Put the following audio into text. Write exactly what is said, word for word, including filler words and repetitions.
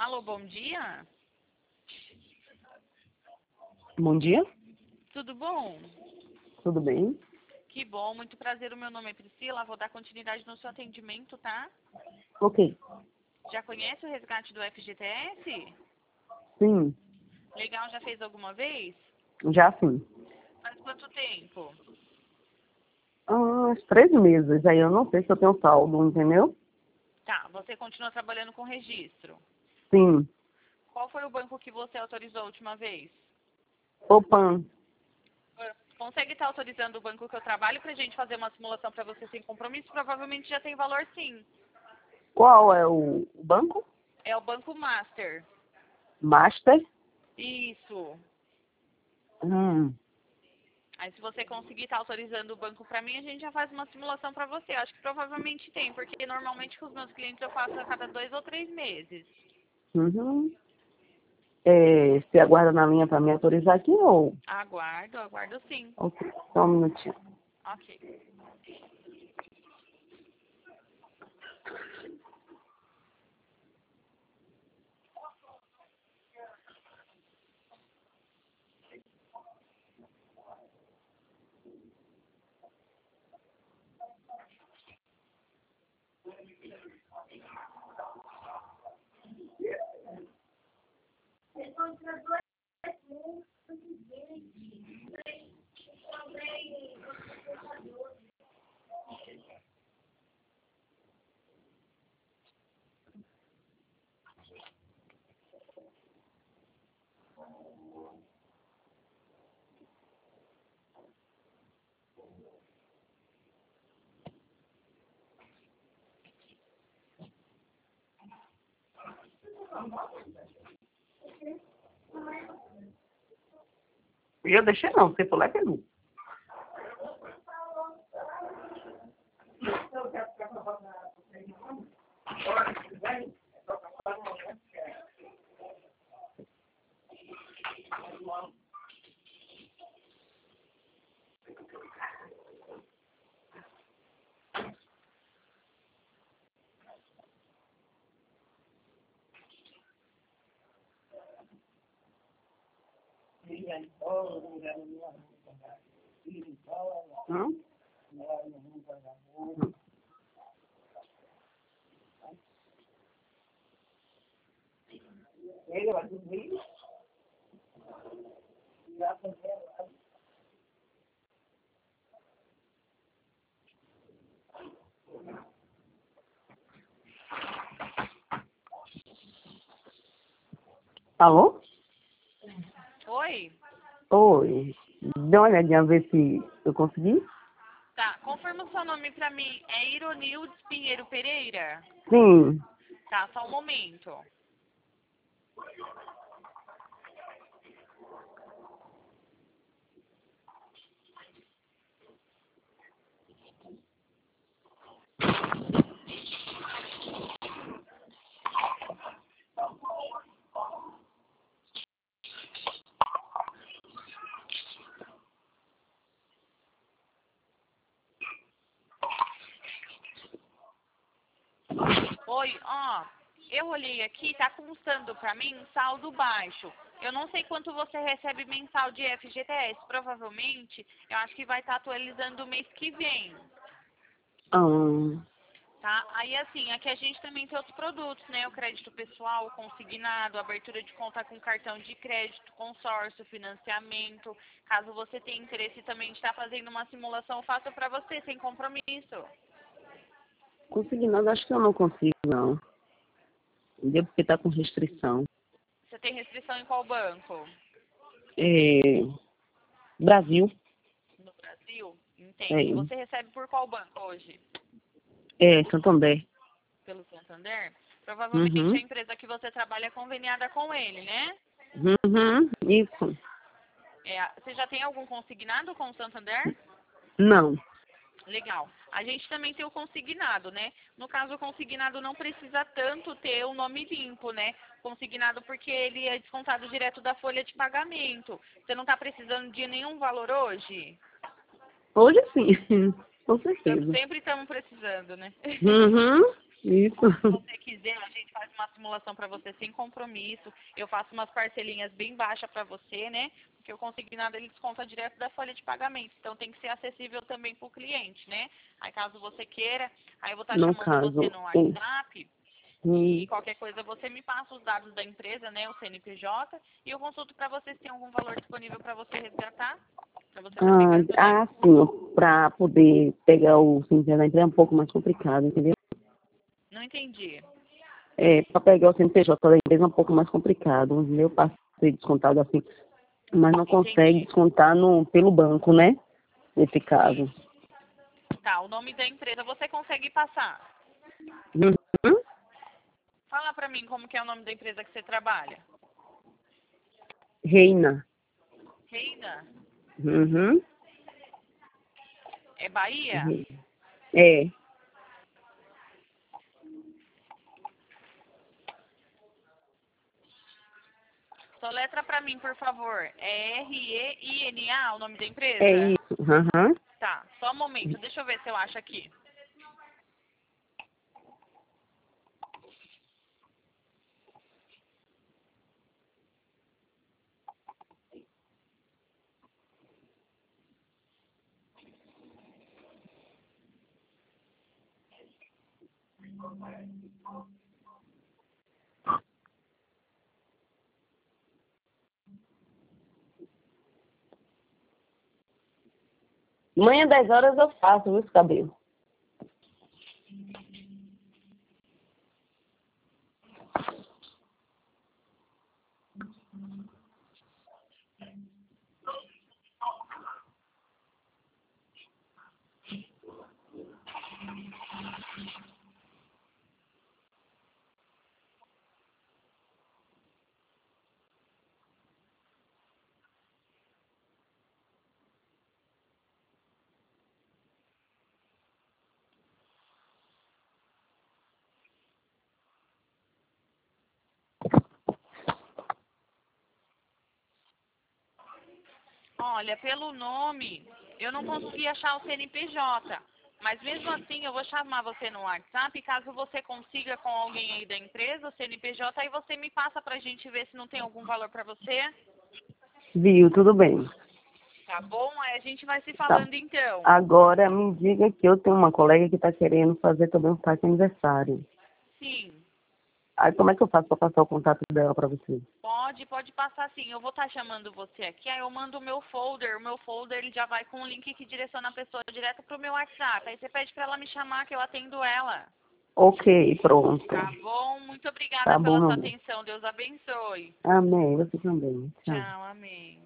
Alô, bom dia. Bom dia, Tudo bom? tudo bem? Que bom, muito prazer. O meu nome é Priscila. Vou dar continuidade no seu atendimento, tá? Ok, Já conhece o resgate do F G T S? sim, Legal, já fez alguma vez? já sim. Faz quanto tempo? Há uns três meses, aí eu não sei se eu tenho saldo, entendeu? Tá, você continua trabalhando com registro. Sim, Qual foi o banco que você autorizou a última vez? Opan, Consegue estar autorizando o banco que eu trabalho pra gente fazer uma simulação pra você sem compromisso? Provavelmente já tem valor sim. qual é o banco? É o Banco Master. Master? Isso. Hum, Aí se você conseguir estar autorizando o banco pra mim, a gente já faz uma simulação pra você. Acho que provavelmente tem, porque normalmente com os meus clientes eu faço a cada dois ou três meses. uhum. É, você aguarda na linha para me autorizar aqui ou? Aguardo, aguardo sim. Ok, só um minutinho. Ok. Eu deixei não, você falou é pegou. Hum? Alô? Oi? Oi, dá uma olhadinha ver se eu consegui? Tá, confirma o seu nome pra mim. É Ironildes Pinheiro Pereira? Sim. Tá, só um momento. Oi, ó, eu olhei aqui, tá constando pra mim um saldo baixo. Eu não sei quanto você recebe mensal de F G T S. Provavelmente, eu acho que vai estar atualizando o mês que vem, Ah, tá? Aí, assim, aqui a gente também tem outros produtos, né? O crédito pessoal, o consignado, abertura de conta com cartão de crédito, consórcio, financiamento. Caso você tenha interesse também de estar fazendo uma simulação, eu faço pra você, sem compromisso. consegui nada, acho que eu não consigo não. Entendeu? Porque tá com restrição. Você tem restrição em qual banco? É, Brasil. No Brasil? É, Entendo. Você recebe por qual banco hoje? é Santander. Pelo Santander? Provavelmente a Uhum. empresa que você trabalha é conveniada com ele, né? Uhum. Isso. É, você já tem algum consignado com o Santander? Não. Legal. A gente também tem o consignado, né? No caso, o consignado não precisa tanto ter o nome limpo, né? Consignado porque ele é descontado direto da folha de pagamento. Você não está precisando de nenhum valor hoje? Hoje sim. Com Tam- certeza. Sempre estamos precisando, né? Uhum. Isso. Se você quiser, a gente faz uma simulação para você sem compromisso. Eu faço umas parcelinhas bem baixas para você, né? Porque o consignado ele desconta direto da folha de pagamento. Então tem que ser acessível também para o cliente, né? Aí caso você queira, aí eu vou estar No chamando caso, você no WhatsApp. hum, E qualquer coisa você me passa os dados da empresa, né? O C N P J. E eu consulto para você se tem algum valor disponível para você resgatar. Para você estar ah, pegando, né? ah, sim, para poder pegar o C N P J da empresa é um pouco mais complicado, entendeu? Não entendi. É, para pegar o C N P J da empresa é um pouco mais complicado. O meu passei descontado assim, mas não consegue Entendi. descontar no, pelo banco, né? Nesse caso. Tá, o nome da empresa você consegue passar? Uhum. Fala pra mim como que é o nome da empresa que você trabalha. Reina. Reina? Uhum. É Bahia? É. Soletra pra mim, por favor. É R E I N A o nome da É empresa? isso. Uhum. Tá, só um momento. Deixa eu ver se eu acho aqui. Manhã dez horas eu faço, viu, esse cabelo. Olha, pelo nome, eu não consegui achar o C N P J. Mas mesmo assim, eu vou chamar você no WhatsApp. Caso você consiga com alguém aí da empresa, o C N P J, aí você me passa pra gente ver se não tem algum valor pra você. Viu, tudo bem. Tá bom? Aí a gente vai se Tá. falando então. Agora me diga que eu tenho uma colega que está querendo fazer também um party aniversário. Sim. Aí como é que eu faço para passar o contato dela para você? Pode, pode passar sim. Eu vou estar chamando você aqui, aí eu mando o meu folder. O meu folder ele já vai com um link que direciona a pessoa direto pro meu WhatsApp. Aí você pede pra ela me chamar que eu atendo ela. Ok, pronto. Tá bom? Muito obrigada Tá bom, pela meu sua amor. atenção. Deus abençoe. Amém, você também. Tchau. Tchau, amém.